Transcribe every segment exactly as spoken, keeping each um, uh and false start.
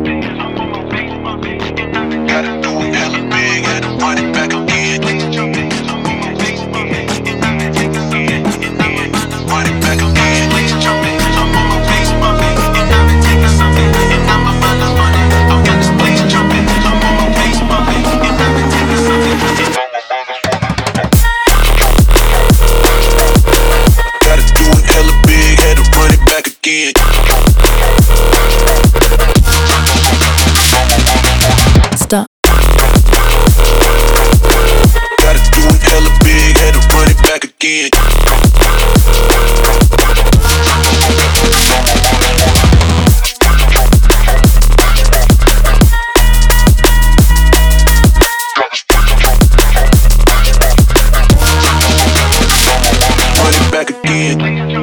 Gotta do it hella big, had to run it back again. Run it back again. Gotta do it hella big, had to run it back again. Stop. Gotta do it hella big, had to run it back again. Run it back again.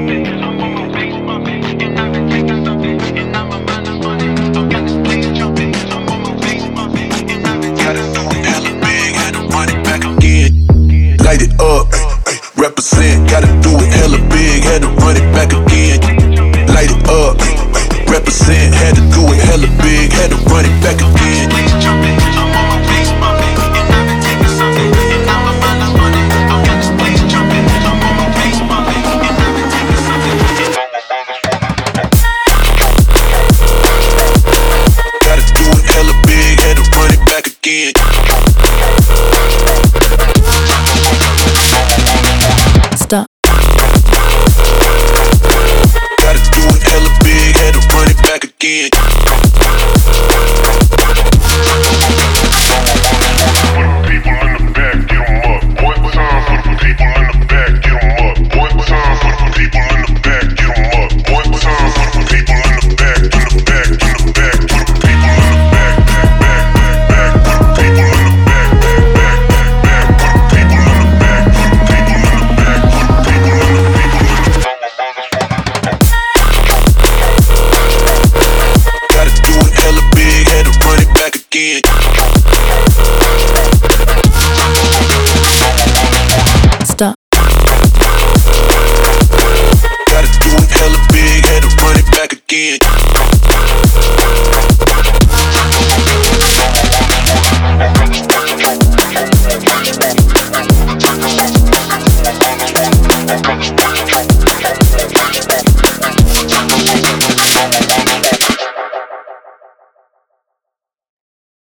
Light it up, represent, gotta do it hella big, had to run it back again. Light it up, represent, had to do it hella big, had to run it back again. Gotta do it hella big, had to run it back again. Stop. Gotta do it hella big, had to run it back again. People in the back, get 'em up. One time for the people in the back, get 'em up. One time for the people in the back, get 'em up. One time for the people in the back, in the back, in the back. For the people in the back, back, back, back, back. For the people in the back, back, back, back, back. For the people in the back, for the people in the back, for the people in the people in the Gotta do it hella big, had to run it back again. Stop. Gotta do it hella big, had to run it back again.